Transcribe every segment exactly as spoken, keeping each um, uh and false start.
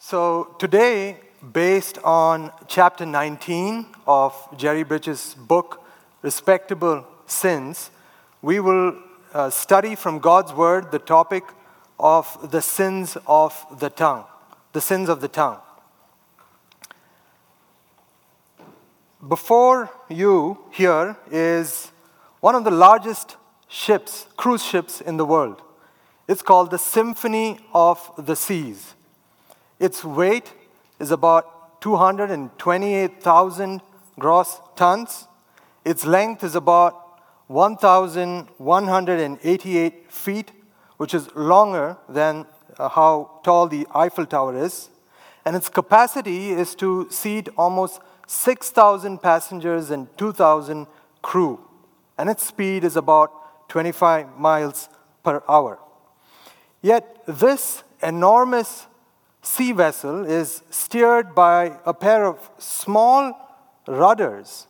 So today, based on chapter nineteen of Jerry Bridges' book, Respectable Sins, we will uh, study from God's Word the topic of the sins of the tongue. The sins of the tongue. Before you here is one of the largest ships, cruise ships in the world. It's called the Symphony of the Seas. Its weight is about two hundred twenty-eight thousand gross tons. Its length is about one thousand one hundred eighty-eight feet, which is longer than uh, how tall the Eiffel Tower is. And its capacity is to seat almost six thousand passengers and two thousand crew. And its speed is about twenty-five miles per hour. Yet this enormous sea vessel is steered by a pair of small rudders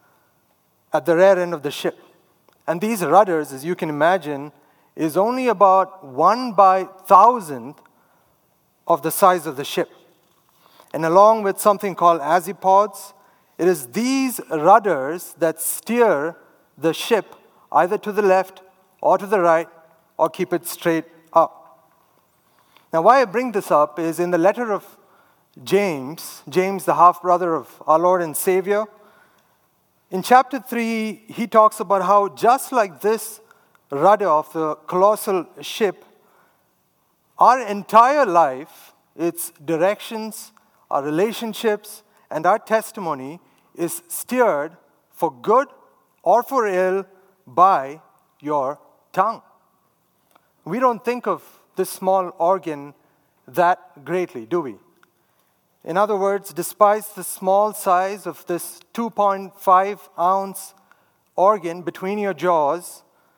at the rear end of the ship. And these rudders, as you can imagine, is only about one by thousandth of the size of the ship. And along with something called azipods, it is these rudders that steer the ship either to the left or to the right or keep it straight up. Now, why I bring this up is in the letter of James, James, the half-brother of our Lord and Savior, in chapter three, he talks about how just like this rudder of the colossal ship, our entire life, its directions, our relationships, and our testimony is steered for good or for ill by your tongue. We don't think of this small organ that greatly, do we? In other words, despite the small size of this two point five ounce organ between your jaws,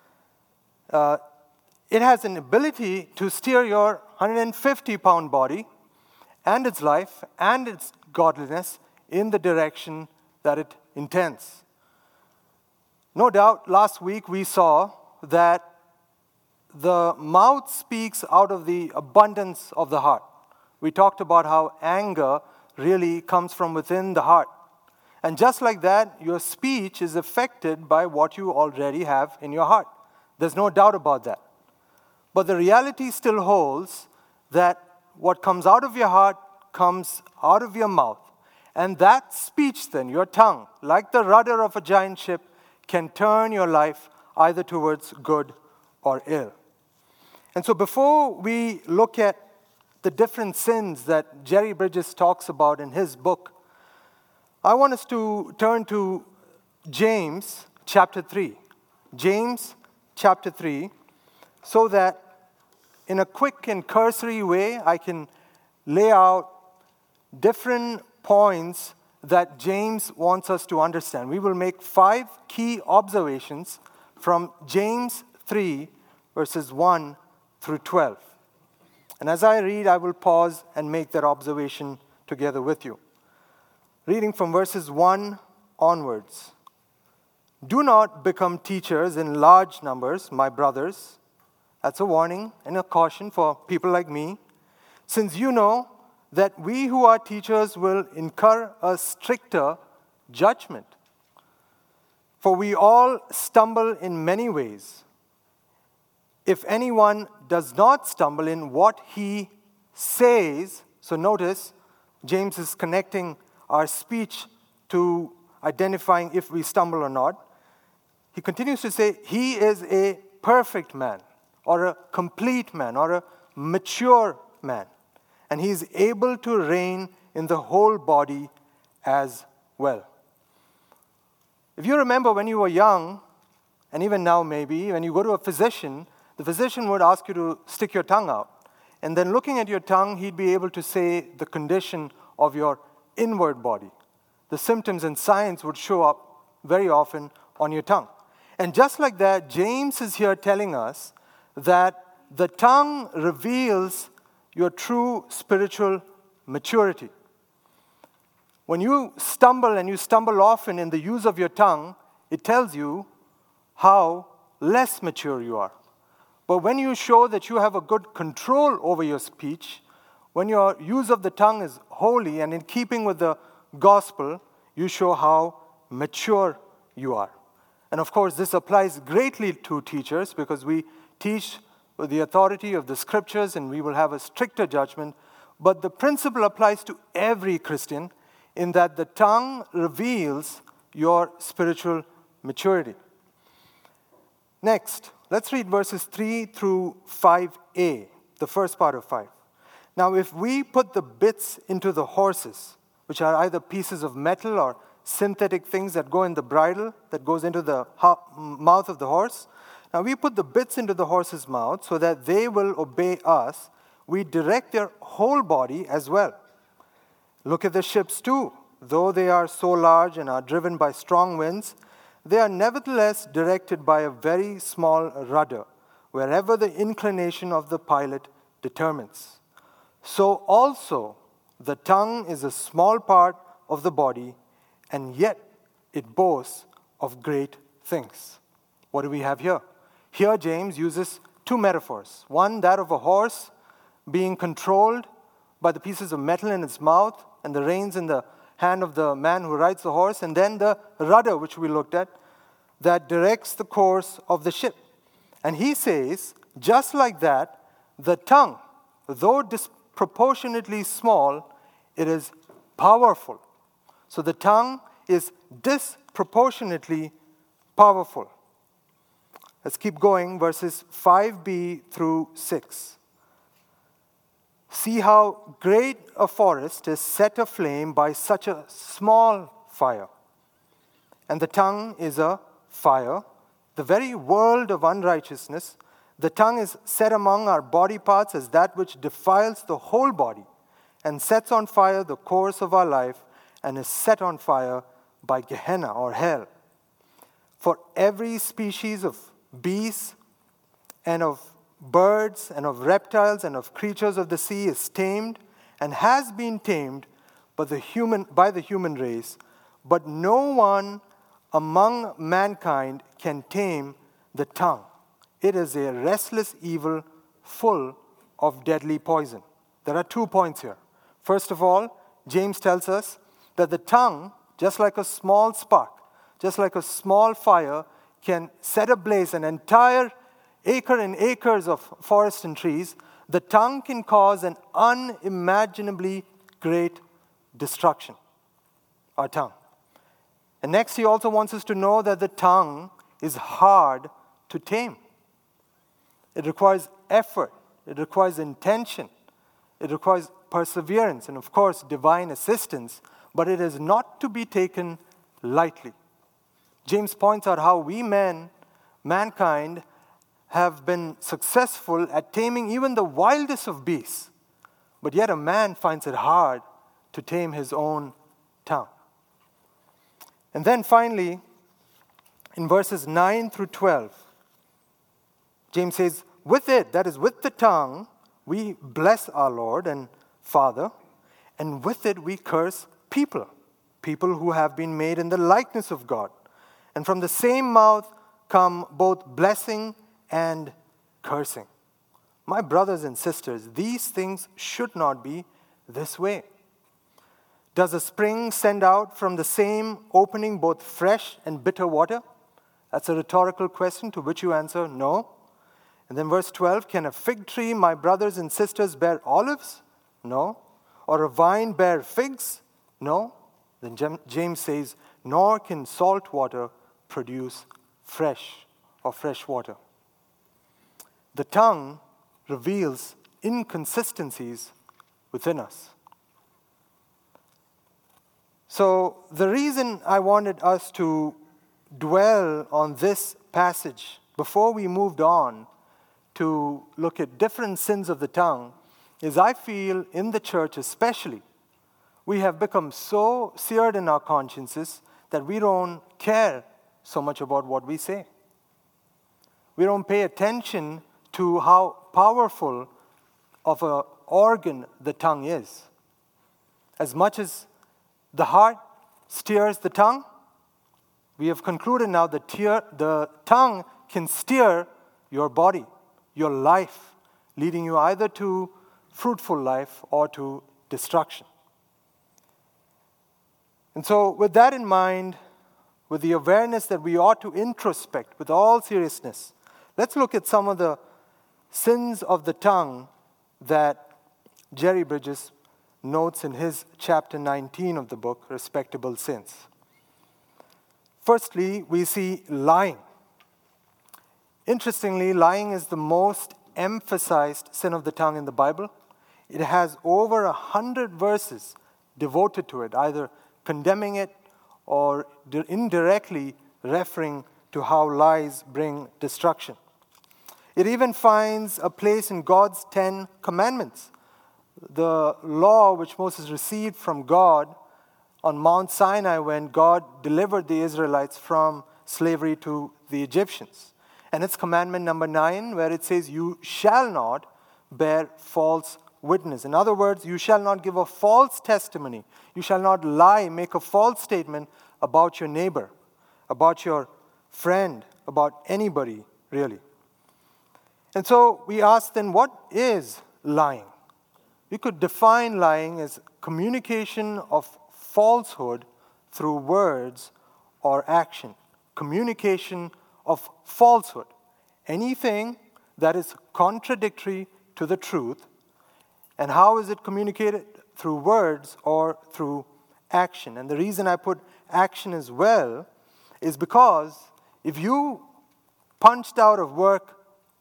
uh, it has an ability to steer your one hundred fifty pound body and its life and its godliness in the direction that it intends. No doubt, last week we saw that the mouth speaks out of the abundance of the heart. We talked about how anger really comes from within the heart. And just like that, your speech is affected by what you already have in your heart. There's no doubt about that. But the reality still holds that what comes out of your heart comes out of your mouth. And that speech then, your tongue, like the rudder of a giant ship, can turn your life either towards good or ill. And so before we look at the different sins that Jerry Bridges talks about in his book, I want us to turn to James chapter three. James chapter three, so that in a quick and cursory way, I can lay out different points that James wants us to understand. We will make five key observations from James three, verses one through twelve. And as I read, I will pause and make that observation together with you. Reading from verses one onwards. Do not become teachers in large numbers, my brothers. That's a warning and a caution for people like me, since you know that we who are teachers will incur a stricter judgment. For we all stumble in many ways. If anyone does not stumble in what he says, so notice, James is connecting our speech to identifying if we stumble or not. He continues to say, he is a perfect man, or a complete man, or a mature man. And he is able to reign in the whole body as well. If you remember when you were young, and even now maybe, when you go to a physician, the physician would ask you to stick your tongue out. And then looking at your tongue, he'd be able to say the condition of your inward body. The symptoms and signs would show up very often on your tongue. And just like that, James is here telling us that the tongue reveals your true spiritual maturity. When you stumble and you stumble often in the use of your tongue, it tells you how less mature you are. But when you show that you have a good control over your speech, when your use of the tongue is holy and in keeping with the gospel, you show how mature you are. And of course, this applies greatly to teachers because we teach with the authority of the scriptures and we will have a stricter judgment. But the principle applies to every Christian in that the tongue reveals your spiritual maturity. Next, let's read verses three through five a, the first part of five. Now, if we put the bits into the horses, which are either pieces of metal or synthetic things that go in the bridle, that goes into the ho- mouth of the horse. Now, we put the bits into the horse's mouth so that they will obey us. We direct their whole body as well. Look at the ships too. Though they are so large and are driven by strong winds, they are nevertheless directed by a very small rudder, wherever the inclination of the pilot determines. So also, the tongue is a small part of the body, and yet it boasts of great things. What do we have here? Here, James uses two metaphors. One, that of a horse being controlled by the pieces of metal in its mouth and the reins in the hand of the man who rides the horse, and then the rudder, which we looked at, that directs the course of the ship. And he says, just like that, the tongue, though disproportionately small, it is powerful. So the tongue is disproportionately powerful. Let's keep going, verses five b through six. See how great a forest is set aflame by such a small fire. And the tongue is a fire, the very world of unrighteousness. The tongue is set among our body parts as that which defiles the whole body and sets on fire the course of our life and is set on fire by Gehenna or hell. For every species of beasts and of birds and of reptiles and of creatures of the sea is tamed and has been tamed by the human, by the human race, but no one among mankind can tame the tongue. It is a restless evil full of deadly poison. There are two points here. First of all, James tells us that the tongue, just like a small spark, just like a small fire, can set ablaze an entire acre and acres of forest and trees. The tongue can cause an unimaginably great destruction. Our tongue. And next, he also wants us to know that the tongue is hard to tame. It requires effort. It requires intention. It requires perseverance and, of course, divine assistance. But it is not to be taken lightly. James points out how we men, mankind, have been successful at taming even the wildest of beasts. But yet a man finds it hard to tame his own tongue. And then finally, in verses nine through twelve, James says, with it, that is with the tongue, we bless our Lord and Father, and with it we curse people, people who have been made in the likeness of God. And from the same mouth come both blessing and cursing. My brothers and sisters, these things should not be this way. Does a spring send out from the same opening both fresh and bitter water? That's a rhetorical question to which you answer no. And then verse twelve, can a fig tree, my brothers and sisters, bear olives? No. Or a vine bear figs? No. Then James says, nor can salt water produce fresh or fresh water. The tongue reveals inconsistencies within us. So the reason I wanted us to dwell on this passage before we moved on to look at different sins of the tongue is I feel in the church especially, we have become so seared in our consciences that we don't care so much about what we say. We don't pay attention to how powerful of an organ the tongue is. As much as the heart steers the tongue, we have concluded now that the tongue can steer your body, your life, leading you either to fruitful life or to destruction. And so, with that in mind, with the awareness that we ought to introspect with all seriousness, let's look at some of the sins of the tongue that Jerry Bridges notes in his chapter nineteen of the book, Respectable Sins. Firstly, we see lying. Interestingly, lying is the most emphasized sin of the tongue in the Bible. It has over a hundred verses devoted to it, either condemning it or indirectly referring to how lies bring destruction. It even finds a place in God's Ten Commandments, the law which Moses received from God on Mount Sinai when God delivered the Israelites from slavery to the Egyptians. And it's commandment number nine, where it says, "You shall not bear false witness." In other words, you shall not give a false testimony. You shall not lie, make a false statement about your neighbor, about your friend, about anybody, really. And so we ask then, what is lying? We could define lying as communication of falsehood through words or action. Communication of falsehood. Anything that is contradictory to the truth. And how is it communicated? Through words or through action. And the reason I put action as well is because if you punched out of work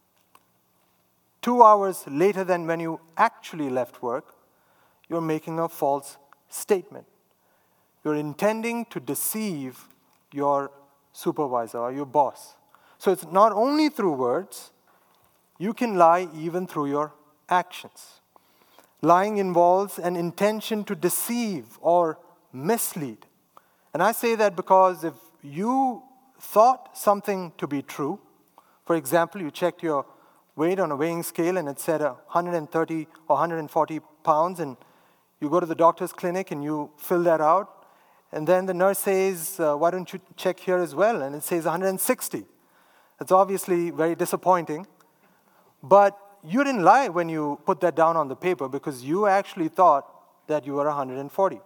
two hours later than when you actually left work, you're making a false statement. You're intending to deceive your supervisor or your boss. So it's not only through words, you can lie even through your actions. Lying involves an intention to deceive or mislead. And I say that because if you thought something to be true, for example, you checked your weight on a weighing scale and it said one hundred thirty or one hundred forty pounds, and you go to the doctor's clinic and you fill that out, and then the nurse says, uh, why don't you check here as well? And it says one hundred sixty. That's obviously very disappointing, but you didn't lie when you put that down on the paper because you actually thought that you were one hundred forty.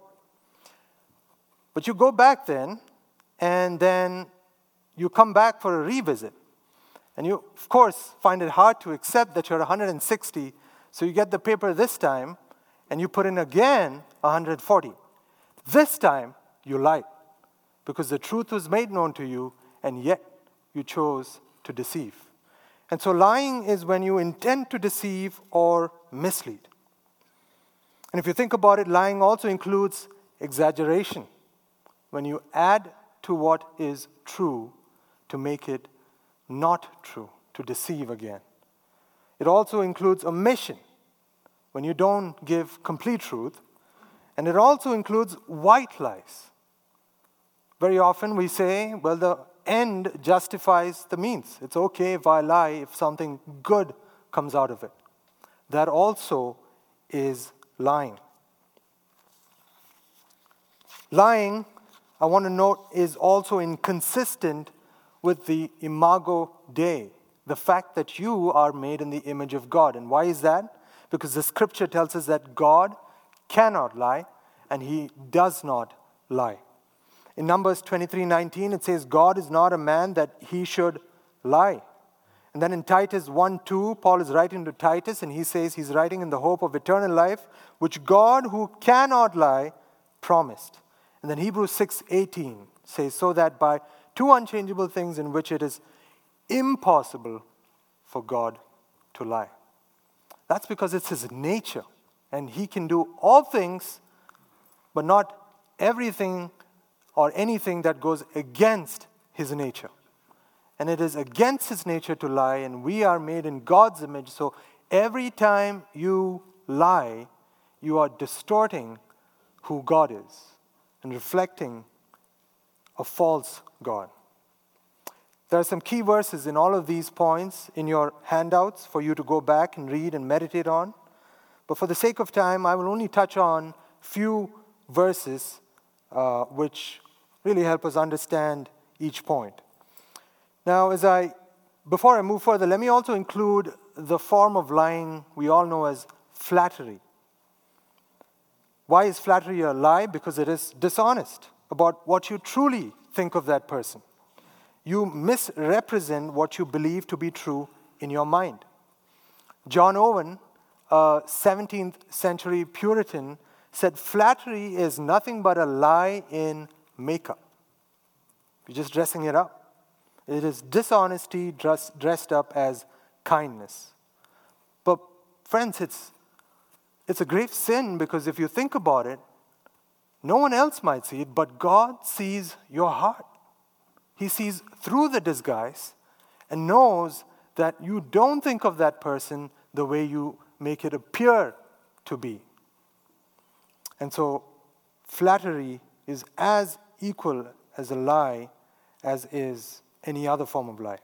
But you go back then, and then you come back for a revisit. And you, of course, find it hard to accept that you're one hundred sixty, so you get the paper this time, and you put in again one hundred forty. This time, you lied, because the truth was made known to you, and yet you chose to deceive. And so lying is when you intend to deceive or mislead. And if you think about it, lying also includes exaggeration, when you add to what is true to make it not true, to deceive again. It also includes omission, when you don't give complete truth. And it also includes white lies. Very often we say, well, the end justifies the means. It's okay if I lie if something good comes out of it. That also is lying. Lying, I want to note, is also inconsistent with the imago Dei, the fact that you are made in the image of God. And why is that? Because the scripture tells us that God cannot lie, and he does not lie. In Numbers twenty-three nineteen, it says, God is not a man that he should lie. And then in Titus one two, Paul is writing to Titus, and he says he's writing in the hope of eternal life, which God, who cannot lie, promised. And then Hebrews six eighteen says, so that by two unchangeable things in which it is impossible for God to lie. That's because it's his nature, and he can do all things, but not everything or anything that goes against his nature. And it is against his nature to lie, and we are made in God's image. So every time you lie, you are distorting who God is and reflecting a false God. There are some key verses in all of these points in your handouts for you to go back and read and meditate on. But for the sake of time, I will only touch on few verses uh, which really help us understand each point. Now, as I, before I move further, let me also include the form of lying we all know as flattery. Why is flattery a lie? Because it is dishonest about what you truly think of that person. You misrepresent what you believe to be true in your mind. John Owen, a seventeenth century Puritan, said flattery is nothing but a lie in makeup. You're just dressing it up. It is dishonesty dress, dressed up as kindness. But friends, it's, it's a grave sin, because if you think about it, no one else might see it, but God sees your heart. He sees through the disguise and knows that you don't think of that person the way you make it appear to be. And so flattery is as equal as a lie as is any other form of lie.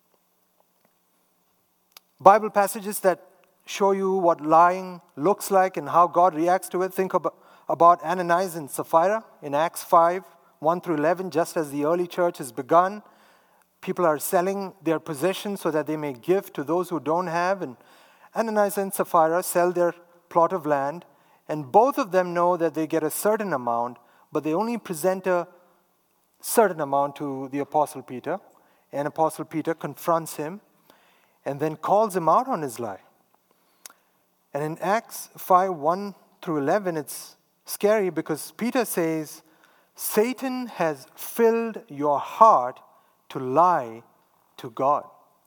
Bible passages that show you what lying looks like and how God reacts to it. Think about, about Ananias and Sapphira in Acts five, one through eleven. Just as the early church has begun, people are selling their possessions so that they may give to those who don't have. And Ananias and Sapphira sell their plot of land, and both of them know that they get a certain amount, but they only present a certain amount to the Apostle Peter. And Apostle Peter confronts him and then calls him out on his lie. And in Acts five, one through eleven, it's scary because Peter says, Satan has filled your heart to lie to God.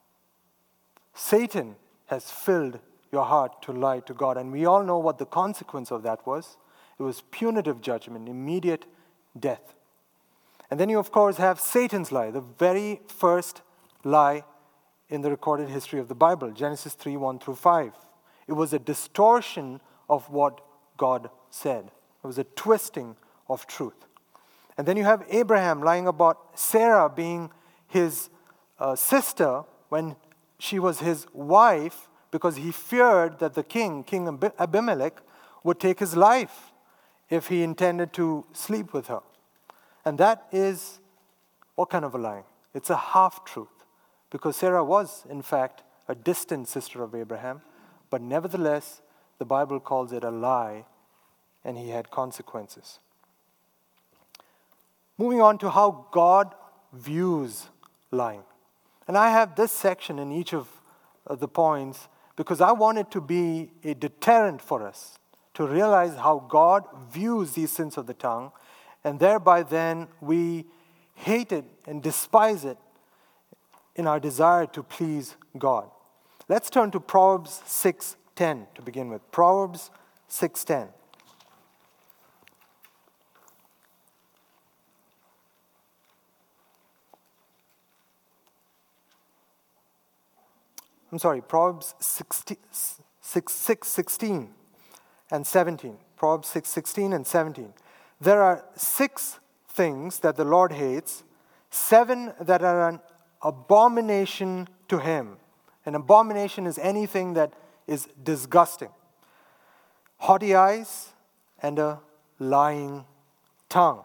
Satan has filled your heart to lie to God. And we all know what the consequence of that was. It was punitive judgment, immediate death. And then you, of course, have Satan's lie, the very first lie in the recorded history of the Bible, Genesis three, one through five. It was a distortion of what God said. It was a twisting of truth. And then you have Abraham lying about Sarah being his uh, sister when she was his wife, because he feared that the king, King Abimelech, would take his life if he intended to sleep with her. And that is what kind of a lie? It's a half-truth, because Sarah was, in fact, a distant sister of Abraham, but nevertheless, the Bible calls it a lie, and he had consequences. Moving on to how God views lying. And I have this section in each of the points because I want it to be a deterrent for us to realize how God views these sins of the tongue, and thereby then we hate it and despise it in our desire to please God. Let's turn to Proverbs six ten to begin with. Proverbs six ten. I'm sorry, Proverbs six, six, sixteen and seventeen. Proverbs six sixteen and seventeen. There are six things that the Lord hates, seven that are an abomination to him. An abomination is anything that is disgusting. Haughty eyes and a lying tongue.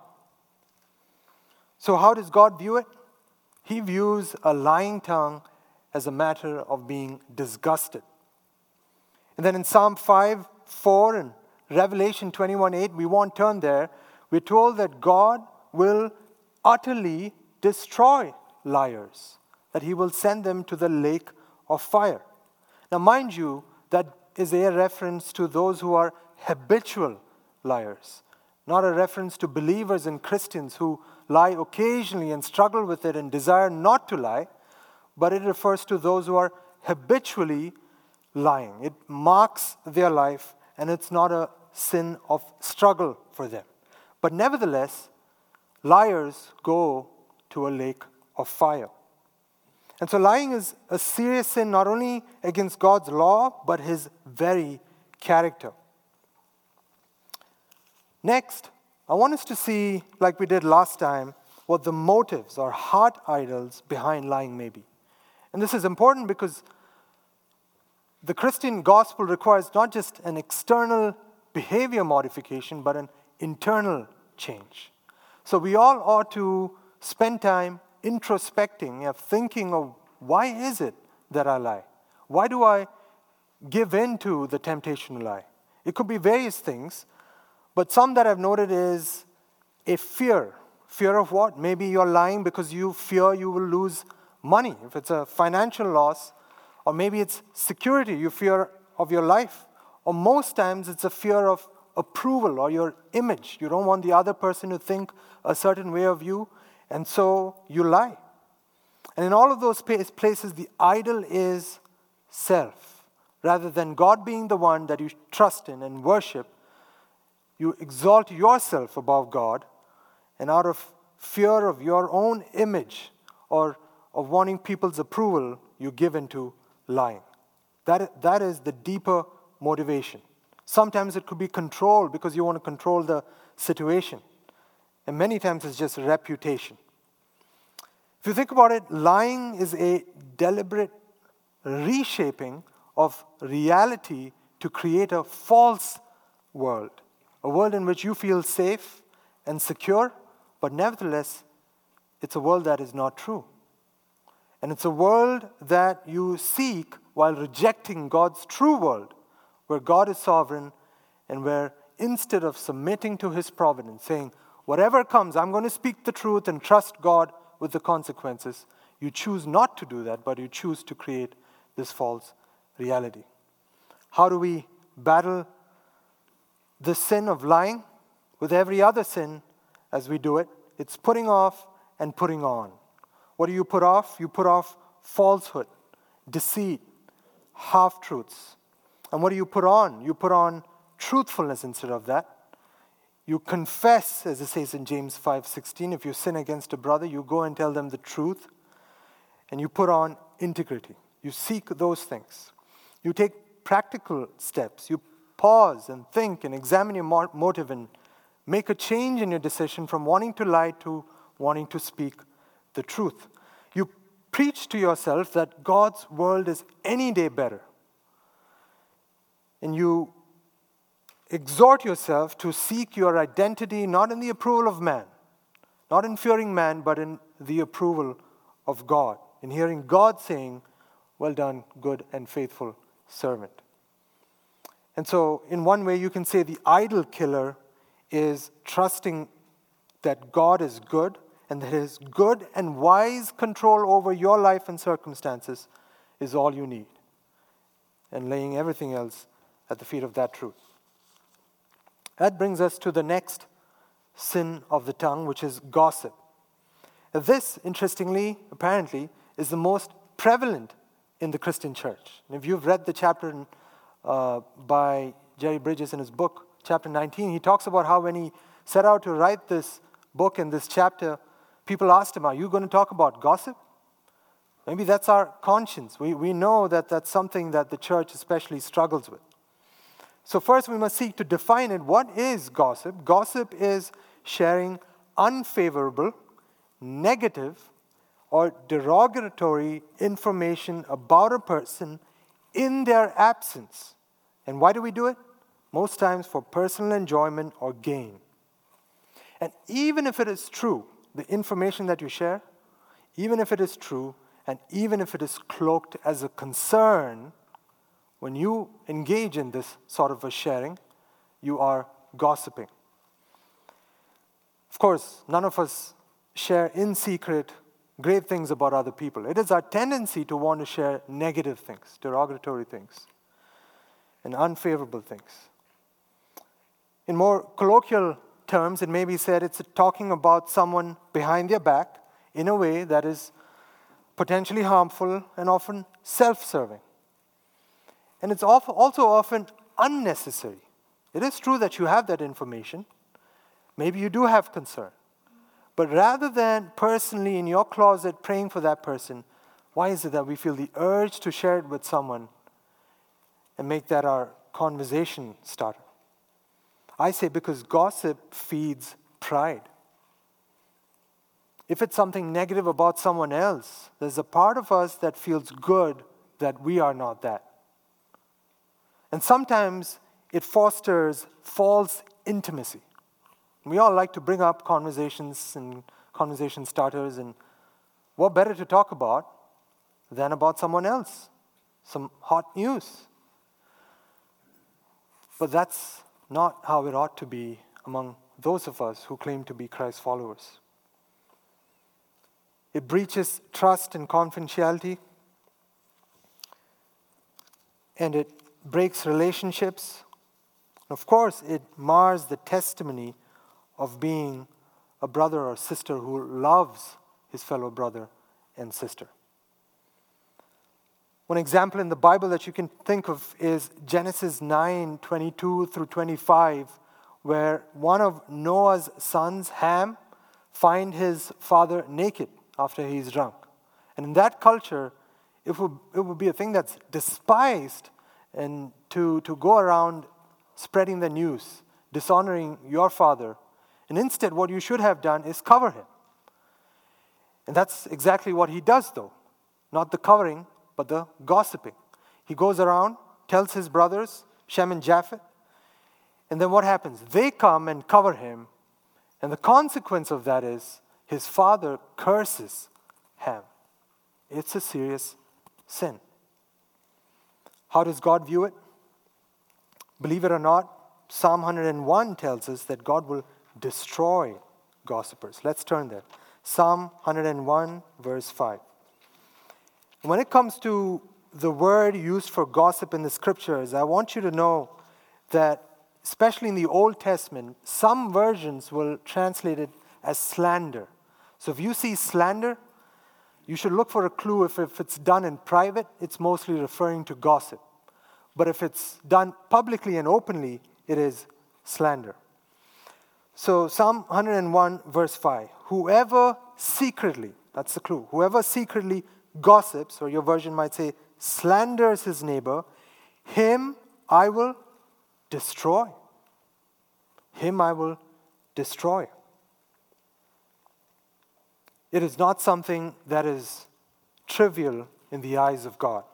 So how does God view it? He views a lying tongue as a matter of being disgusted. And then in Psalm five, four and Revelation twenty-one, eight, we won't turn there. We're told that God will utterly destroy liars, that he will send them to the lake of fire. Now, mind you, that is a reference to those who are habitual liars, not a reference to believers and Christians who lie occasionally and struggle with it and desire not to lie, but it refers to those who are habitually lying. It marks their life, and it's not a sin of struggle for them. But nevertheless, liars go to a lake of fire. And so lying is a serious sin not only against God's law, but his very character. Next, I want us to see, like we did last time, what the motives or heart idols behind lying may be. And this is important because the Christian gospel requires not just an external behavior modification, but an internal change. So we all ought to spend time introspecting, of thinking of why is it that I lie? Why do I give in to the temptation to lie? It could be various things, but some that I've noted is a fear. Fear of what? Maybe you're lying because you fear you will lose money, if it's a financial loss, or maybe it's security, you fear of your life, or most times it's a fear of approval or your image. You don't want the other person to think a certain way of you, and so you lie. And in all of those places, the idol is self. Rather than God being the one that you trust in and worship, you exalt yourself above God, and out of fear of your own image or of wanting people's approval, you give into lying. That, that is the deeper motivation. Sometimes it could be control because you want to control the situation. And many times it's just reputation. If you think about it, lying is a deliberate reshaping of reality to create a false world. A world in which you feel safe and secure, but nevertheless, it's a world that is not true. And it's a world that you seek while rejecting God's true world, where God is sovereign and where instead of submitting to His providence, saying, whatever comes, I'm going to speak the truth and trust God with the consequences, you choose not to do that, but you choose to create this false reality. How do we battle the sin of lying? With every other sin, as we do it, it's putting off and putting on. What do you put off? You put off falsehood, deceit, half-truths. And what do you put on? You put on truthfulness instead of that. You confess, as it says in James five sixteen, if you sin against a brother, you go and tell them the truth. And you put on integrity. You seek those things. You take practical steps. You pause and think and examine your motive and make a change in your decision from wanting to lie to wanting to speak the truth. You preach to yourself that God's world is any day better. And you exhort yourself to seek your identity not in the approval of man, not in fearing man, but in the approval of God, in hearing God saying, well done, good and faithful servant. And so, in one way, you can say the idol killer is trusting that God is good and that His good and wise control over your life and circumstances is all you need, and laying everything else at the feet of that truth. That brings us to the next sin of the tongue, which is gossip. This, interestingly, apparently, is the most prevalent in the Christian church. And if you've read the chapter in, uh, by Jerry Bridges in his book, chapter nineteen, he talks about how when he set out to write this book and this chapter, people asked him, are you going to talk about gossip? Maybe that's our conscience. We, we know that that's something that the church especially struggles with. So first we must seek to define it. What is gossip? Gossip is sharing unfavorable, negative, or derogatory information about a person in their absence. And why do we do it? Most times for personal enjoyment or gain. And even if it is true, the information that you share, even if it is true, and even if it is cloaked as a concern, when you engage in this sort of a sharing, you are gossiping. Of course, none of us share in secret great things about other people. It is our tendency to want to share negative things, derogatory things, and unfavorable things. In more colloquial terms, it may be said it's talking about someone behind their back in a way that is potentially harmful and often self-serving. And it's also often unnecessary. It is true that you have that information. Maybe you do have concern. But rather than personally in your closet praying for that person, why is it that we feel the urge to share it with someone and make that our conversation starter? I say because gossip feeds pride. If it's something negative about someone else, there's a part of us that feels good that we are not that. And sometimes it fosters false intimacy. We all like to bring up conversations and conversation starters, and what better to talk about than about someone else, some hot news. But that's not how it ought to be among those of us who claim to be Christ followers. It breaches trust and confidentiality, and it breaks relationships. Of course, it mars the testimony of being a brother or sister who loves his fellow brother and sister. One example in the Bible that you can think of is Genesis nine, twenty-two through twenty-five, where one of Noah's sons, Ham, finds his father naked after he's drunk. And in that culture, it would, it would be a thing that's despised, and to, to go around spreading the news, dishonoring your father. And instead, what you should have done is cover him. And that's exactly what he does, though. Not the covering, but the gossiping. He goes around, tells his brothers, Shem and Japheth, and then what happens? They come and cover him, and the consequence of that is his father curses Ham. It's a serious sin. How does God view it? Believe it or not, Psalm one hundred one tells us that God will destroy gossipers. Let's turn there. Psalm one hundred one, verse five. When it comes to the word used for gossip in the scriptures, I want you to know that, especially in the Old Testament, some versions will translate it as slander. So if you see slander, you should look for a clue. If, if it's done in private, it's mostly referring to gossip. But if it's done publicly and openly, it is slander. So Psalm one hundred one, verse five. Whoever secretly, that's the clue, whoever secretly gossips, or your version might say slanders his neighbor, him I will destroy. Him I will destroy. It is not something that is trivial in the eyes of God.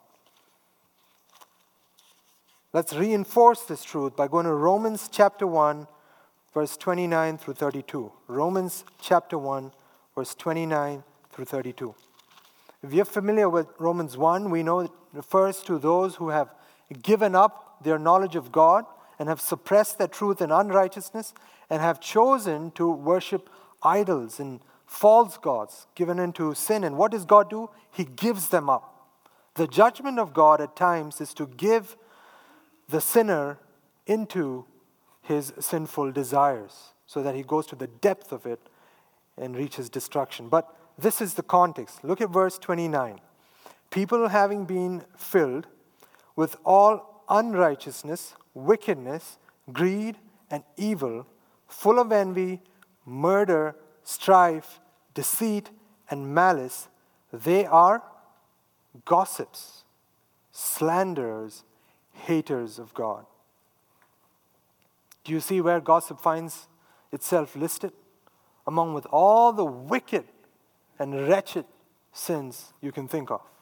Let's reinforce this truth by going to Romans chapter one, verse twenty-nine through thirty-two. Romans chapter one, verse twenty-nine through thirty-two. If you're familiar with Romans one, we know it refers to those who have given up their knowledge of God and have suppressed their truth in unrighteousness and have chosen to worship idols and false gods given into sin. And what does God do? He gives them up. The judgment of God at times is to give the sinner into his sinful desires so that he goes to the depth of it and reaches destruction. But this is the context. Look at verse twenty-nine. People having been filled with all unrighteousness, wickedness, greed, and evil, full of envy, murder, strife, deceit, and malice, they are gossips, slanderers, haters of God. Do you see where gossip finds itself listed? Among with all the wicked and wretched sins you can think of.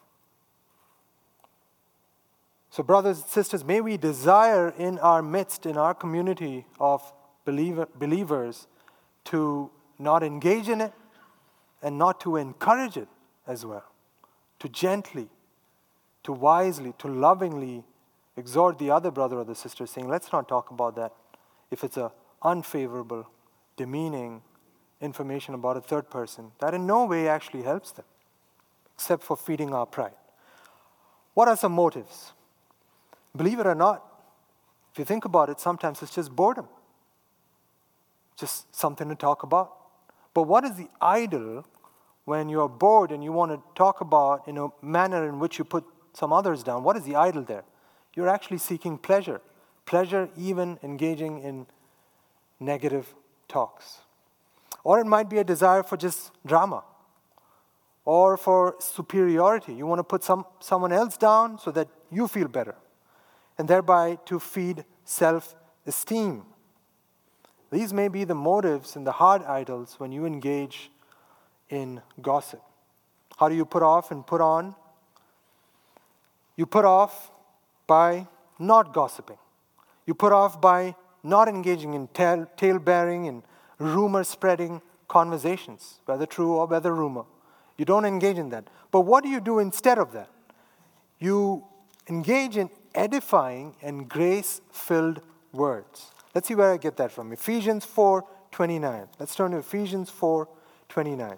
So brothers and sisters, may we desire in our midst, in our community of believer, believers, to not engage in it and not to encourage it as well. To gently, to wisely, to lovingly exhort the other brother or the sister, saying, let's not talk about that if it's a unfavorable, demeaning information about a third person. That in no way actually helps them, except for feeding our pride. What are some motives? Believe it or not, if you think about it, sometimes it's just boredom. Just something to talk about. But what is the idol when you're bored and you want to talk about in a manner in which you put some others down? What is the idol there? You're actually seeking pleasure. Pleasure even engaging in negative talks. Or it might be a desire for just drama. Or for superiority. You want to put some someone else down so that you feel better. And thereby to feed self-esteem. These may be the motives and the hard idols when you engage in gossip. How do you put off and put on? You put off by not gossiping. You put off by not engaging in tale, tale-bearing and rumor-spreading conversations, whether true or whether rumor. You don't engage in that. But what do you do instead of that? You engage in edifying and grace-filled words. Let's see where I get that from. Ephesians four twenty-nine. Let's turn to Ephesians four twenty-nine.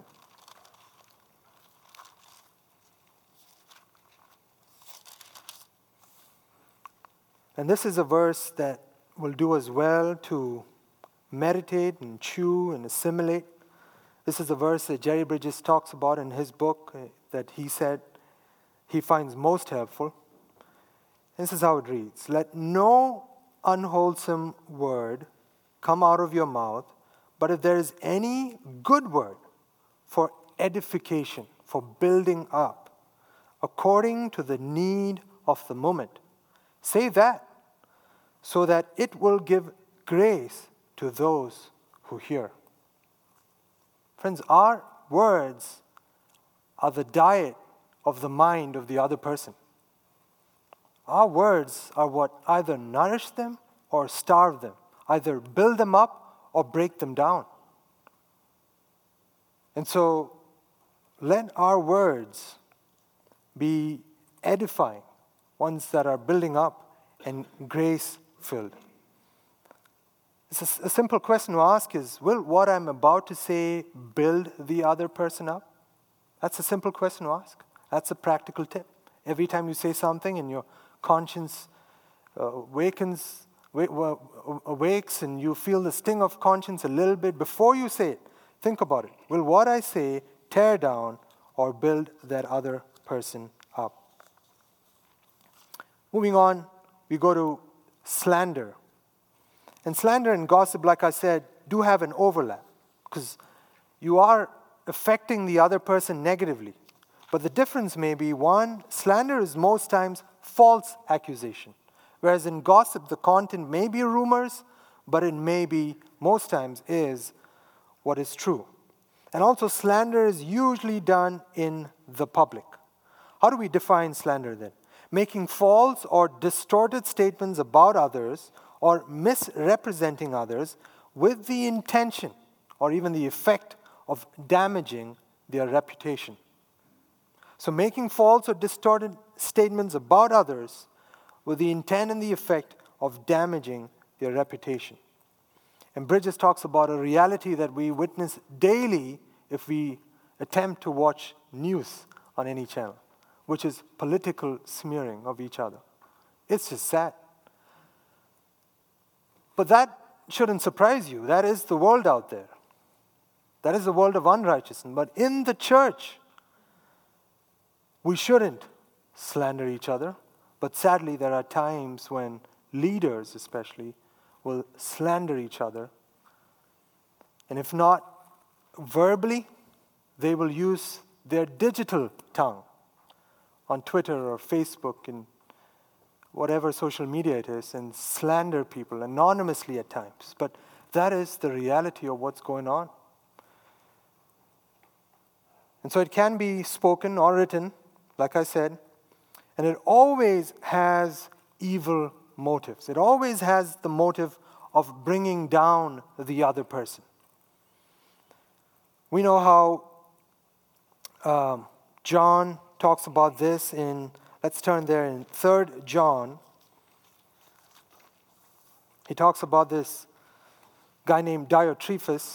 And this is a verse that will do us well to meditate and chew and assimilate. This is a verse that Jerry Bridges talks about in his book uh, that he said he finds most helpful. This is how it reads. Let no unwholesome word come out of your mouth, but if there is any good word for edification, for building up, according to the need of the moment, say that, so that it will give grace to those who hear. Friends, our words are the diet of the mind of the other person. Our words are what either nourish them or starve them, either build them up or break them down. And so, let our words be edifying, ones that are building up and grace-filled. It's a, a simple question to ask is, will what I'm about to say build the other person up? That's a simple question to ask. That's a practical tip. Every time you say something and your conscience uh, awakens, awakes and you feel the sting of conscience a little bit, before you say it, think about it. Will what I say tear down or build that other person up? Moving on, we go to slander. And slander and gossip, like I said, do have an overlap because you are affecting the other person negatively. But the difference may be, one, slander is most times false accusation, whereas in gossip, the content may be rumors, but it may be, most times, is what is true. And also, slander is usually done in the public. How do we define slander then? Making false or distorted statements about others or misrepresenting others with the intention or even the effect of damaging their reputation. So making false or distorted statements about others with the intent and the effect of damaging their reputation. And Bridges talks about a reality that we witness daily if we attempt to watch news on any channel, which is political smearing of each other. It's just sad. But that shouldn't surprise you. That is the world out there. That is the world of unrighteousness. But in the church, we shouldn't slander each other. But sadly, there are times when leaders especially will slander each other. And if not verbally, they will use their digital tongue on Twitter or Facebook and whatever social media it is and slander people anonymously at times. But that is the reality of what's going on. And so it can be spoken or written, like I said, and it always has evil motives. It always has the motive of bringing down the other person. We know how um, John talks about this in, let's turn there in Third John. He talks about this guy named Diotrephes.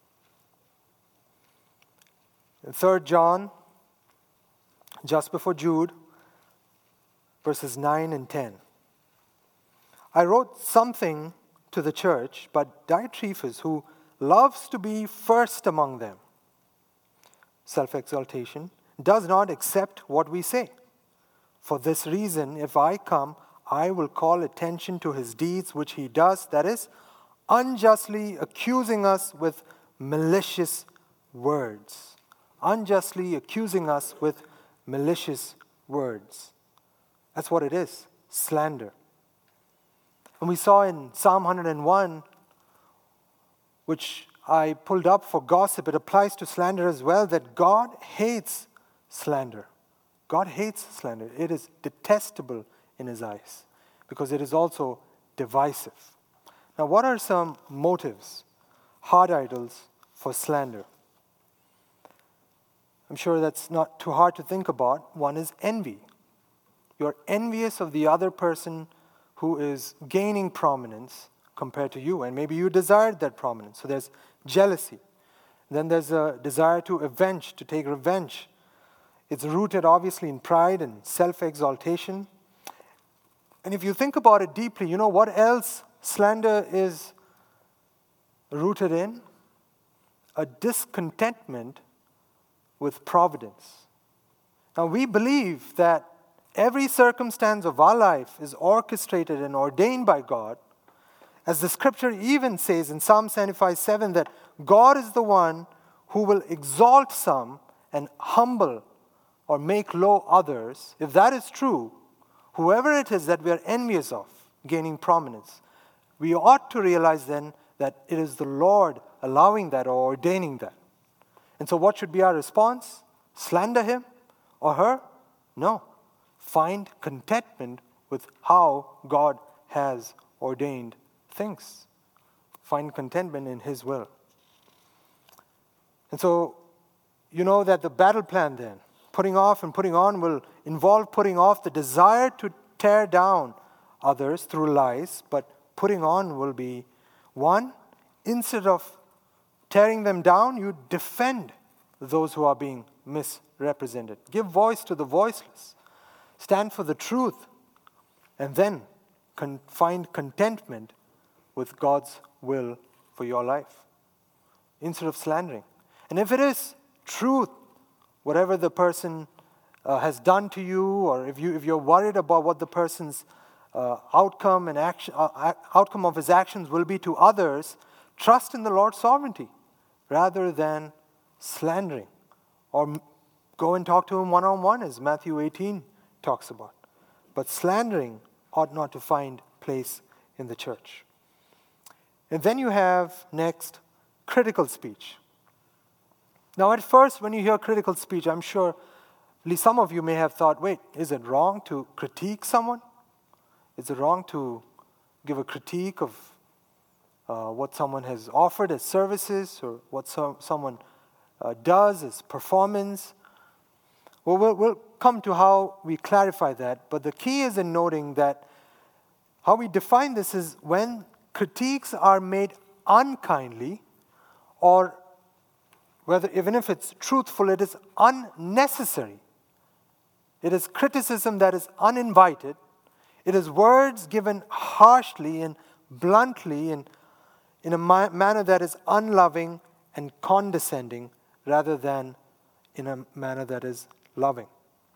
In Third John, just before Jude, verses nine and ten. I wrote something to the church, but Diotrephes, who loves to be first among them, self-exaltation, does not accept what we say. For this reason, if I come, I will call attention to his deeds, which he does, that is, unjustly accusing us with malicious words. Unjustly accusing us with malicious words. That's what it is, slander. And we saw in Psalm one oh one, which I pulled up for gossip, it applies to slander as well, that God hates slander. God hates slander. It is detestable in his eyes because it is also divisive. Now, what are some motives, heart idols for slander? I'm sure that's not too hard to think about. One is envy. You're envious of the other person who is gaining prominence compared to you, and maybe you desired that prominence. So there's jealousy. Then there's a desire to avenge, to take revenge. It's rooted obviously in pride and self-exaltation. And if you think about it deeply, you know what else slander is rooted in? A discontentment with providence. Now we believe that every circumstance of our life is orchestrated and ordained by God. As the scripture even says in Psalm seventy-five seven that God is the one who will exalt some and humble or make low others. If that is true, whoever it is that we are envious of gaining prominence, we ought to realize then that it is the Lord allowing that or ordaining that. And so what should be our response? Slander him or her? No. Find contentment with how God has ordained things. Find contentment in his will. And so, you know that the battle plan then, putting off and putting on, will involve putting off the desire to tear down others through lies, but putting on will be, one, instead of tearing them down, you defend those who are being misrepresented. Give voice to the voiceless. Stand for the truth. And then con- find contentment with God's will for your life instead of slandering. And if it is truth, whatever the person uh, has done to you, or if, you, if you're worried about what the person's uh, outcome and action, uh, outcome of his actions will be to others, trust in the Lord's sovereignty rather than slandering. Or go and talk to him one-on-one, as Matthew eighteen talks about. But slandering ought not to find place in the church. And then you have, next, critical speech. Now, at first, when you hear critical speech, I'm sure at least some of you may have thought, wait, is it wrong to critique someone? Is it wrong to give a critique of uh, what someone has offered as services or what so- someone uh, does as performance? Well, well, we'll come to how we clarify that, but the key is in noting that how we define this is when critiques are made unkindly, or whether even if it's truthful, it is unnecessary. It is criticism that is uninvited. It is words given harshly and bluntly and in a ma- manner that is unloving and condescending rather than in a manner that is loving.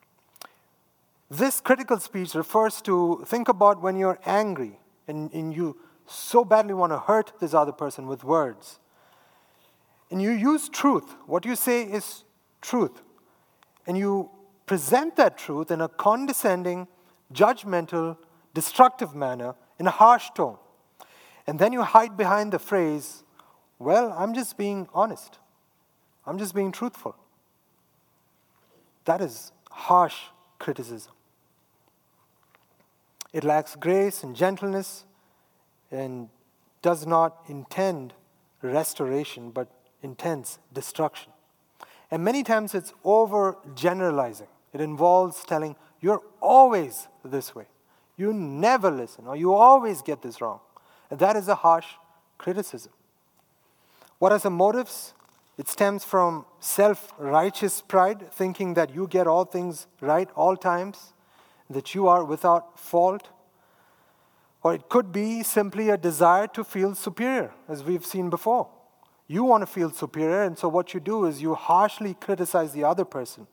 This critical speech refers to, think about when you're angry and, and you so badly want to hurt this other person with words. And you use truth. What you say is truth. And you present that truth in a condescending, judgmental, destructive manner, in a harsh tone. And then you hide behind the phrase, well, I'm just being honest. I'm just being truthful. That is harsh criticism. It lacks grace and gentleness and does not intend restoration, but intends destruction. And many times it's over-generalizing. It involves telling, you're always this way. You never listen, or you always get this wrong. And that is a harsh criticism. What are the motives? It stems from self-righteous pride, thinking that you get all things right all times, that you are without fault. Or it could be simply a desire to feel superior, as we've seen before. You want to feel superior, and so what you do is you harshly criticize the other person.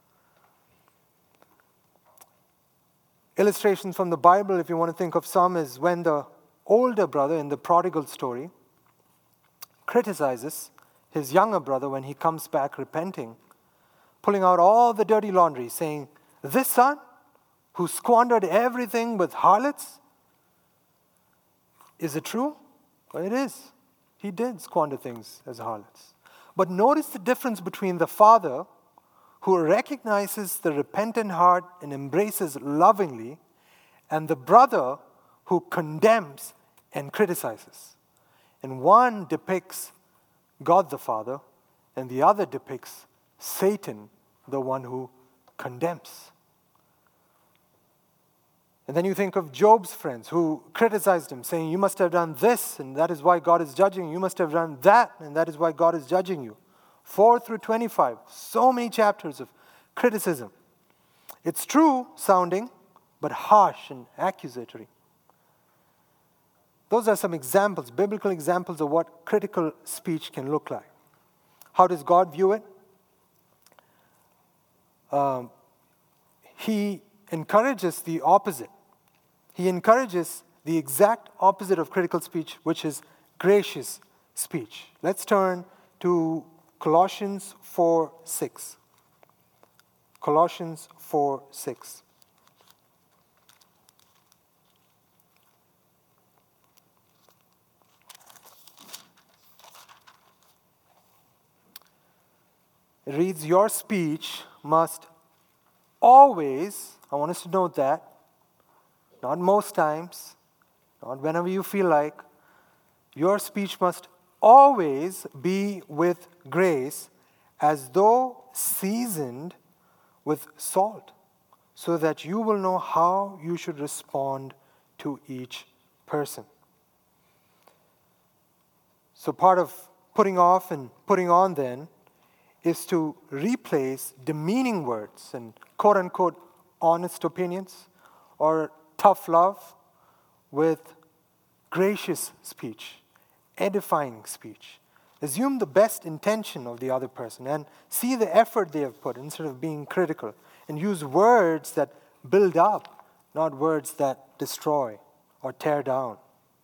Illustrations from the Bible, if you want to think of some, is when the older brother in the prodigal story criticizes his younger brother when he comes back repenting, pulling out all the dirty laundry, saying, this son who squandered everything with harlots, is it true? Well, it is. He did squander things as harlots. But notice the difference between the father who recognizes the repentant heart and embraces lovingly, and the brother who condemns and criticizes. And one depicts God the Father, and the other depicts Satan, the one who condemns. And then you think of Job's friends who criticized him, saying, you must have done this, and that is why God is judging you. You must have done that, and that is why God is judging you. four through twenty-five, so many chapters of criticism. It's true sounding, but harsh and accusatory. Those are some examples, biblical examples of what critical speech can look like. How does God view it? Um, he encourages the opposite. He encourages the exact opposite of critical speech, which is gracious speech. Let's turn to Colossians four six. Colossians four six. It reads, your speech must always, I want us to note that, not most times, not whenever you feel like, your speech must always be with grace, as though seasoned with salt, so that you will know how you should respond to each person. So part of putting off and putting on then is to replace demeaning words and quote-unquote honest opinions or tough love with gracious speech, edifying speech. Assume the best intention of the other person and see the effort they have put instead of being critical. And use words that build up, not words that destroy or tear down.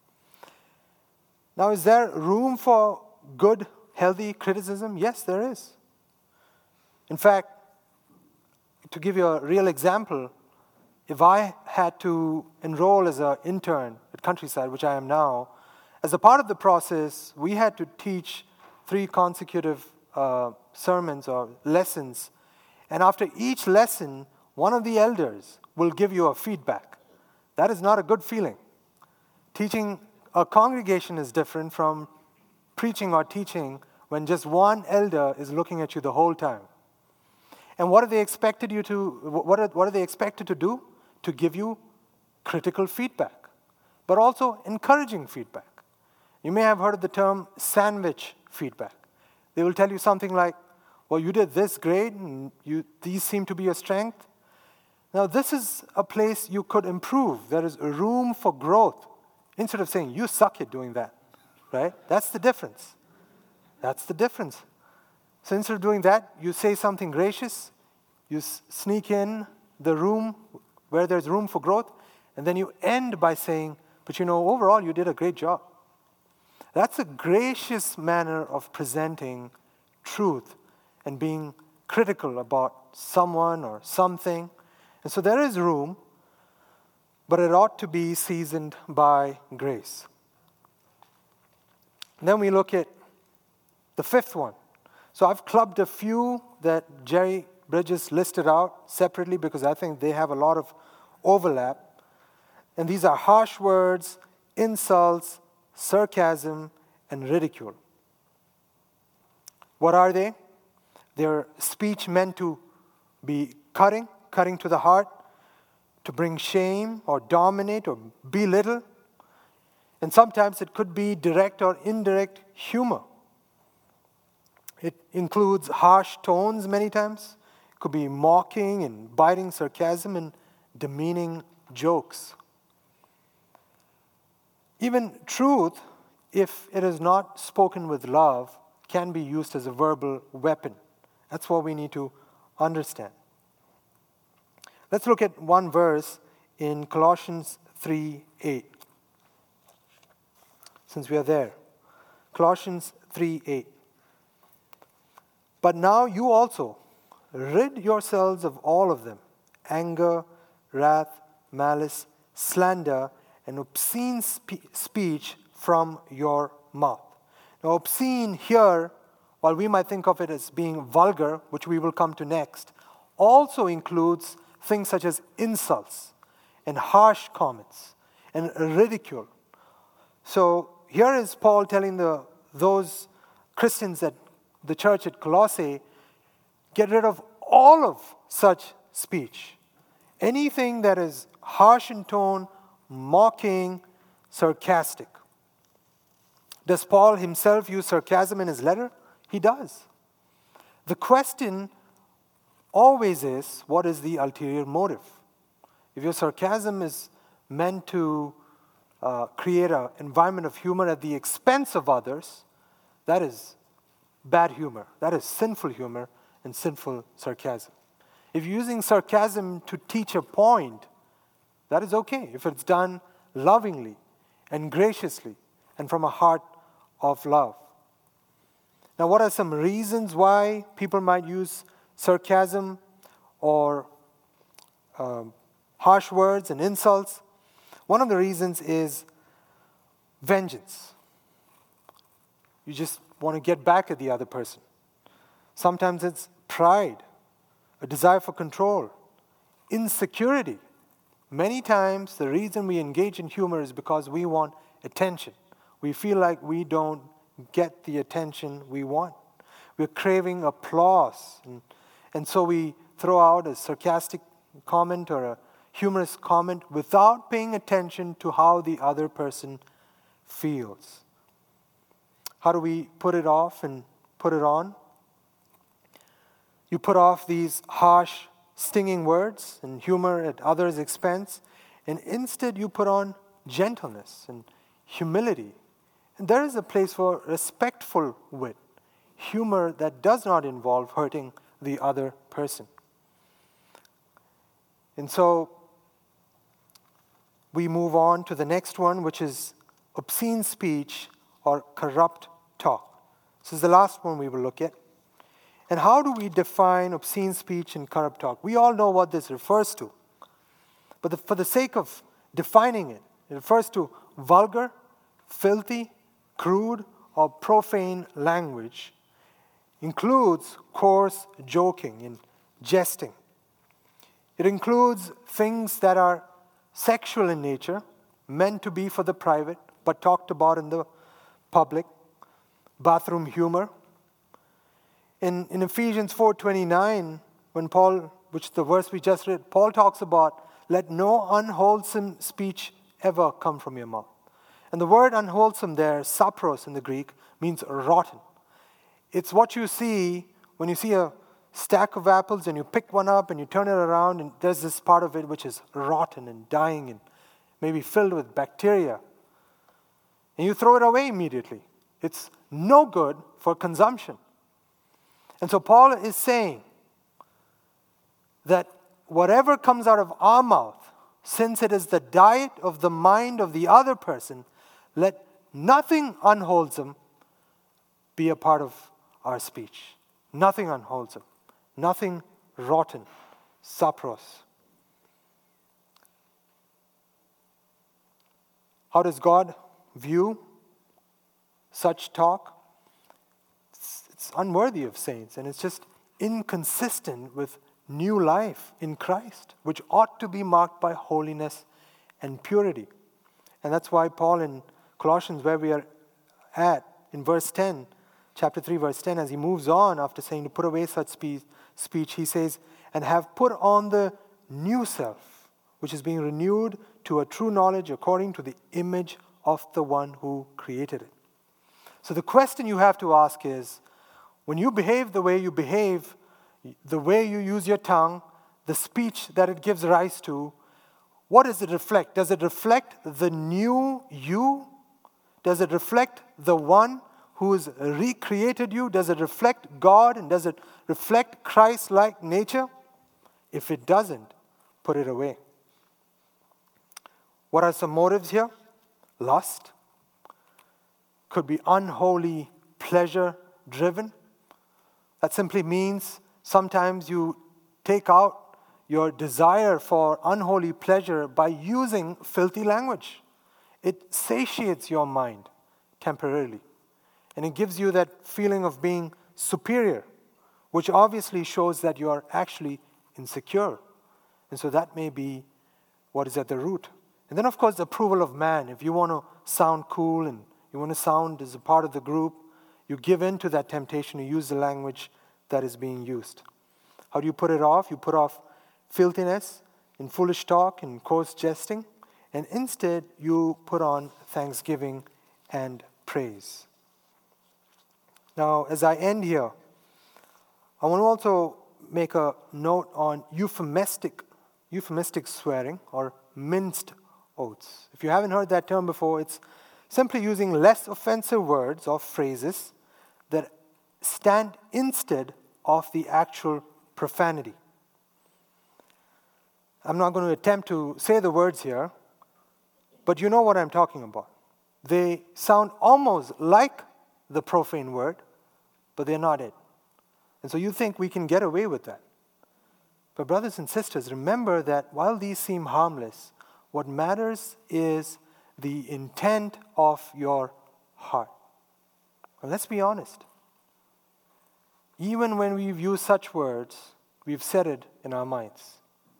Now, is there room for good, healthy criticism? Yes, there is. In fact, to give you a real example, if I had to enroll as an intern at Countryside, which I am now, as a part of the process, we had to teach three consecutive uh, sermons or lessons. And after each lesson, one of the elders will give you a feedback. That is not a good feeling. Teaching a congregation is different from preaching or teaching when just one elder is looking at you the whole time. And what are they expected you to? What are, what are they expected to do? To give you critical feedback, but also encouraging feedback. You may have heard of the term sandwich feedback. They will tell you something like, well, you did this great, and you, these seem to be your strength. Now, this is a place you could improve. There is room for growth. Instead of saying, you suck at doing that, right? That's the difference. That's the difference. So instead of doing that, you say something gracious, you s- sneak in the room where there's room for growth, and then you end by saying, but you know, overall, you did a great job. That's a gracious manner of presenting truth and being critical about someone or something. And so there is room, but it ought to be seasoned by grace. And then we look at the fifth one. So I've clubbed a few that Jerry Bridges listed out separately because I think they have a lot of overlap. And these are harsh words, insults, sarcasm, and ridicule. What are they? They're speech meant to be cutting, cutting to the heart, to bring shame or dominate or belittle. And sometimes it could be direct or indirect humor. It includes harsh tones many times. It could be mocking and biting sarcasm and demeaning jokes. Even truth, if it is not spoken with love, can be used as a verbal weapon. That's what we need to understand. Let's look at one verse in Colossians three eight. Since we are there. Colossians three eight. But now you also rid yourselves of all of them: anger, wrath, malice, slander, and obscene spe- speech from your mouth. Now, obscene here, while we might think of it as being vulgar, which we will come to next, also includes things such as insults and harsh comments and ridicule. So here is Paul telling the those Christians at the church at Colossae, get rid of all of such speech. anything that is harsh in tone, mocking, sarcastic. Does Paul himself use sarcasm in his letter? He does. The question always is, what is the ulterior motive? If your sarcasm is meant to uh, create an environment of humor at the expense of others, that is bad humor. That is sinful humor and sinful sarcasm. If you're using sarcasm to teach a point, that is okay if it's done lovingly and graciously and from a heart of love. Now, what are some reasons why people might use sarcasm or um, harsh words and insults? One of the reasons is vengeance. You just want to get back at the other person. Sometimes it's pride, a desire for control, insecurity. Many times the reason we engage in humor is because we want attention. We feel like we don't get the attention we want. We're craving applause. And, and so we throw out a sarcastic comment or a humorous comment without paying attention to how the other person feels. How do we put it off and put it on? You put off these harsh, stinging words and humor at others' expense, and instead you put on gentleness and humility. And there is a place for respectful wit, humor that does not involve hurting the other person. And so we move on to the next one, which is obscene speech or corrupt talk. This is the last one we will look at. And how do we define obscene speech and corrupt talk? We all know what this refers to. But the, for the sake of defining it, it refers to vulgar, filthy, crude, or profane language. Includes coarse joking and jesting. It includes things that are sexual in nature, meant to be for the private, but talked about in the public. Bathroom humor. In, in Ephesians four twenty-nine, when Paul, which the verse we just read, Paul talks about, let no unwholesome speech ever come from your mouth. And the word unwholesome there, sapros in the Greek, means rotten. It's what you see when you see a stack of apples and you pick one up and you turn it around and there's this part of it which is rotten and dying and maybe filled with bacteria. And you throw it away immediately. It's no good for consumption. And so Paul is saying that whatever comes out of our mouth, since it is the diet of the mind of the other person, let nothing unwholesome be a part of our speech. Nothing unwholesome. Nothing rotten. Sapros. How does God view such talk? It's, it's unworthy of saints, and it's just inconsistent with new life in Christ, which ought to be marked by holiness and purity. And that's why Paul in Colossians, where we are at, in verse ten, chapter three, verse ten, as he moves on after saying to put away such speech, speech, he says, and have put on the new self, which is being renewed to a true knowledge according to the image of the one who created it. So the question you have to ask is, when you behave the way you behave, the way you use your tongue, the speech that it gives rise to, what does it reflect? Does it reflect the new you? Does it reflect the one who has recreated you? Does it reflect God, and does it reflect Christ-like nature? If it doesn't, put it away. What are some motives here? Lust. Could be unholy pleasure-driven. That simply means sometimes you take out your desire for unholy pleasure by using filthy language. It satiates your mind temporarily. And it gives you that feeling of being superior, which obviously shows that you are actually insecure. And so that may be what is at the root. And then, of course, the approval of man. If you want to sound cool and you want to sound as a part of the group, you give in to that temptation to use the language that is being used. How do you put it off? You put off filthiness in foolish talk, in coarse jesting, and instead you put on thanksgiving and praise. Now, as I end here, I want to also make a note on euphemistic, euphemistic swearing or minced oaths. If you haven't heard that term before, it's simply using less offensive words or phrases that stand instead of the actual profanity. I'm not going to attempt to say the words here, but you know what I'm talking about. They sound almost like the profane word, but they're not it. And so you think we can get away with that. But brothers and sisters, remember that while these seem harmless, what matters is the intent of your heart. And let's be honest. Even when we've used such words, we've said it in our minds.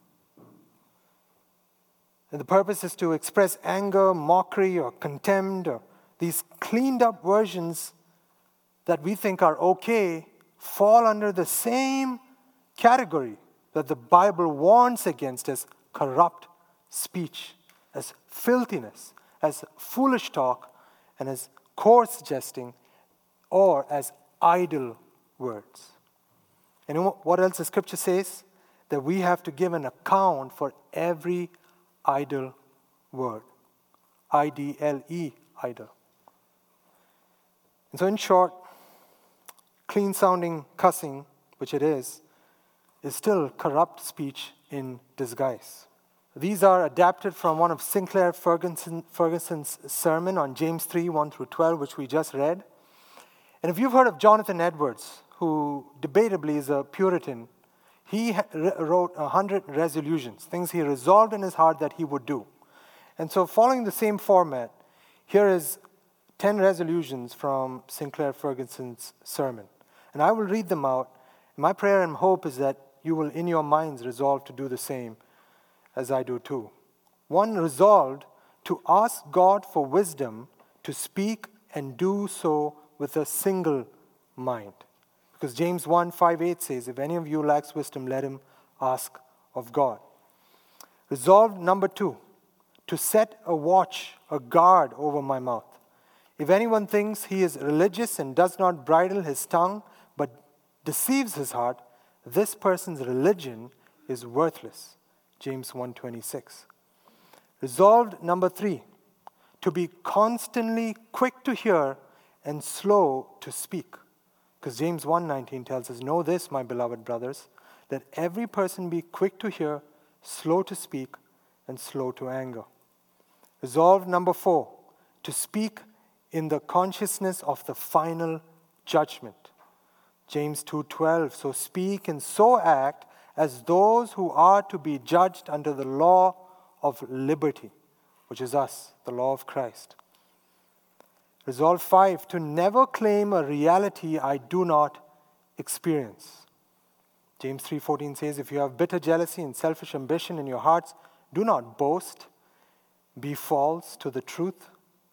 And the purpose is to express anger, mockery, or contempt, or these cleaned up versions that we think are okay fall under the same category that the Bible warns against as corrupt speech, as filthiness, as foolish talk, and as coarse jesting, or as idle words. And you know what else the scripture says? That we have to give an account for every idle word. I D L E, idle. And so in short, clean-sounding cussing, which it is, is still corrupt speech in disguise. These are adapted from one of Sinclair Ferguson, Ferguson's sermon on James three, one through twelve, which we just read. And if you've heard of Jonathan Edwards, who debatably is a Puritan, he wrote a hundred resolutions, things he resolved in his heart that he would do. And so following the same format, here is ten resolutions from Sinclair Ferguson's sermon. And I will read them out. My prayer and hope is that you will in your minds resolve to do the same as I do too. One, resolved to ask God for wisdom to speak and do so with a single mind. Because James one, five, eight says, if any of you lacks wisdom, let him ask of God. Resolved number two, to set a watch, a guard over my mouth. If anyone thinks he is religious and does not bridle his tongue, but deceives his heart, this person's religion is worthless. James one twenty-six. Resolved number three, to be constantly quick to hear and slow to speak. Because James one nineteen tells us, know this, my beloved brothers, that every person be quick to hear, slow to speak, and slow to anger. Resolved number four, to speak in the consciousness of the final judgment. James two twelve, so speak and so act as those who are to be judged under the law of liberty, which is us, the law of Christ. Resolve five, to never claim a reality I do not experience. James three fourteen says, if you have bitter jealousy and selfish ambition in your hearts, do not boast, be false to the truth.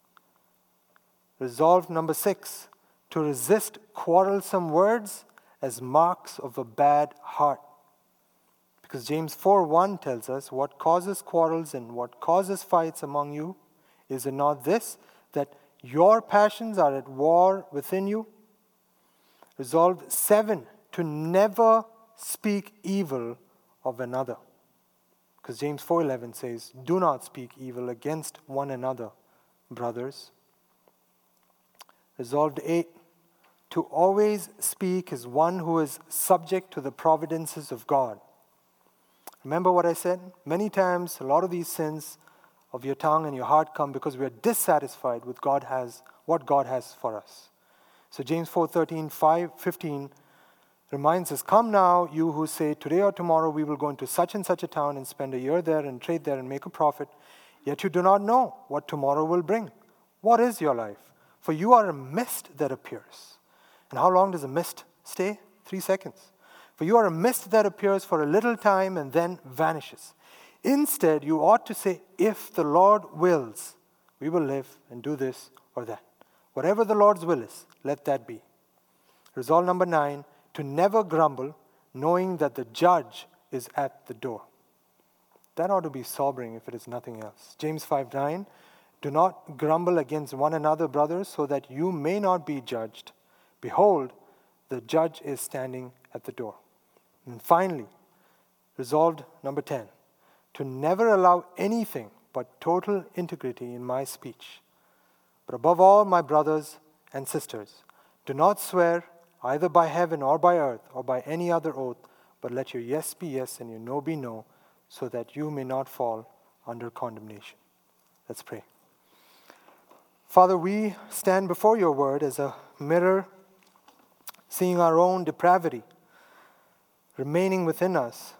Resolve number six, to resist quarrelsome words as marks of a bad heart. Because James four one tells us, what causes quarrels and what causes fights among you, is it not this, that your passions are at war within you? Resolve seven, to never speak evil of another. Because James four eleven says, do not speak evil against one another, brothers. Resolved eight, to always speak as one who is subject to the providences of God. Remember what I said? Many times, a lot of these sins of your tongue and your heart come because we are dissatisfied with God has what God has for us. So James four thirteen, five, fifteen reminds us, come now, you who say, today or tomorrow we will go into such and such a town and spend a year there and trade there and make a profit, yet you do not know what tomorrow will bring. What is your life? For you are a mist that appears. And how long does a mist stay? Three seconds. For you are a mist that appears for a little time and then vanishes. Instead, you ought to say, if the Lord wills, we will live and do this or that. Whatever the Lord's will is, let that be. Resolve number nine, to never grumble, knowing that the judge is at the door. that ought to be sobering if it is nothing else. James five nine, do not grumble against one another, brothers, so that you may not be judged. Behold, the judge is standing at the door. And finally, resolved number ten, to never allow anything but total integrity in my speech. But above all, my brothers and sisters, do not swear either by heaven or by earth or by any other oath, but let your yes be yes and your no be no, so that you may not fall under condemnation. Let's pray. Father, we stand before your word as a mirror, seeing our own depravity remaining within us.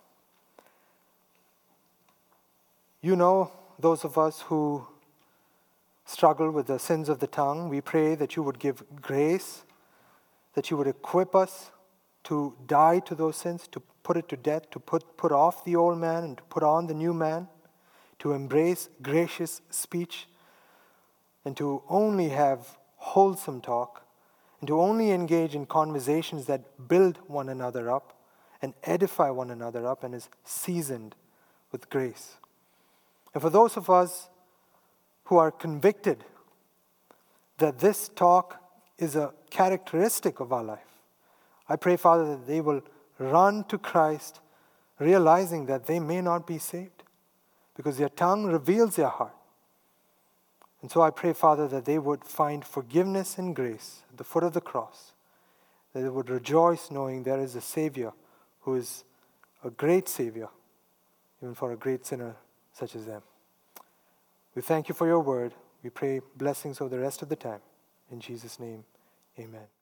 You know those of us who struggle with the sins of the tongue. We pray that you would give grace, that you would equip us to die to those sins, to put it to death, to put, put off the old man and to put on the new man, to embrace gracious speech, and to only have wholesome talk, and to only engage in conversations that build one another up and edify one another up and is seasoned with grace. And for those of us who are convicted that this talk is a characteristic of our life, I pray, Father, that they will run to Christ, realizing that they may not be saved, because their tongue reveals their heart. And so I pray, Father, that they would find forgiveness and grace at the foot of the cross, that they would rejoice knowing there is a Savior who is a great Savior, even for a great sinner such as them. We thank you for your word. We pray blessings over the rest of the time. In Jesus' name, amen.